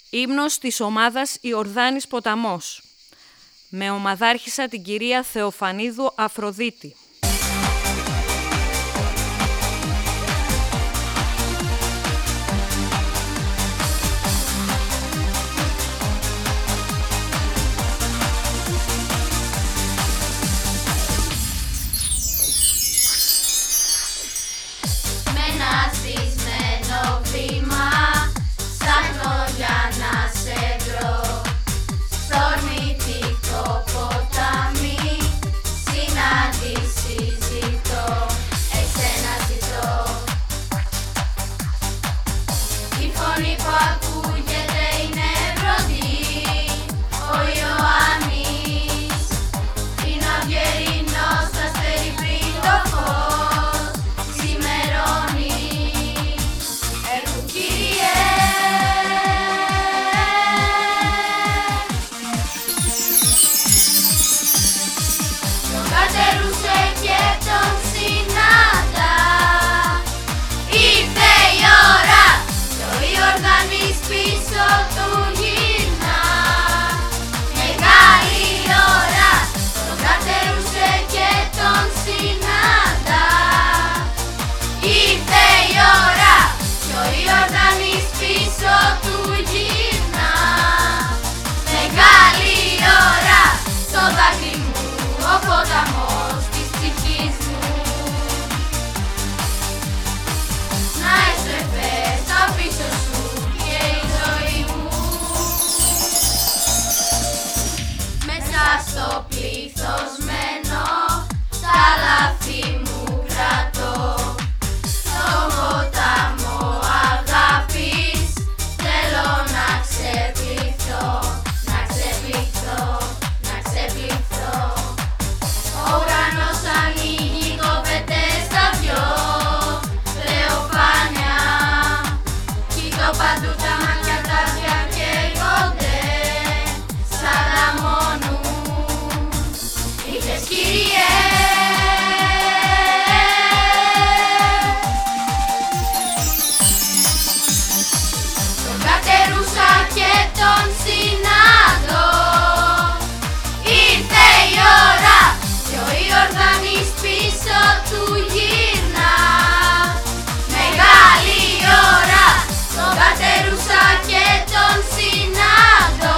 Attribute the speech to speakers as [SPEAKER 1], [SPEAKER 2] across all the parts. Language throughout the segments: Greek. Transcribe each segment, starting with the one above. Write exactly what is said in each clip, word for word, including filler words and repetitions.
[SPEAKER 1] Ύμνος της ομάδας Ιορδάνης Ποταμός, με ομαδάρχησα την κυρία Θεοφανίδου Αφροδίτη.
[SPEAKER 2] Στο πλήθος μένω, τα λάθη μου κρατώ. Στον ποταμό αγάπης θέλω να ξεπληθώ, να ξεπληθώ, να ξεπληθώ. Ο ουρανός ανοίγει, κόβεται στα δυο λεωφάνια. Κοιτώ παντού τα μάτια τα διακαίγονται σαν δαμόνου. Ήρθες Κύριε, τον κατερούσα και τον συνάντω. Ήρθε η ώρα και ο Ιορδάνης πίσω του γύρνα. Μεγάλη η ώρα, τον κατερούσα και τον συνάντω.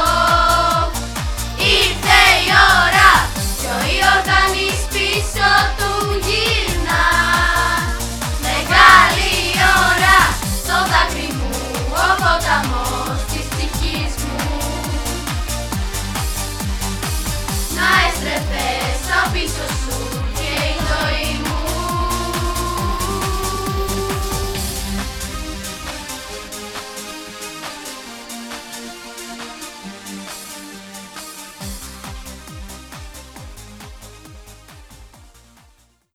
[SPEAKER 2] Ήρθε η ώρα και ο Ιορδάνης πίσω του γύρνα. Μεγάλη η ώρα, στο δάκρυ μου ο ποταμός της ψυχής μου. Να έστρεφες στα πίσω σου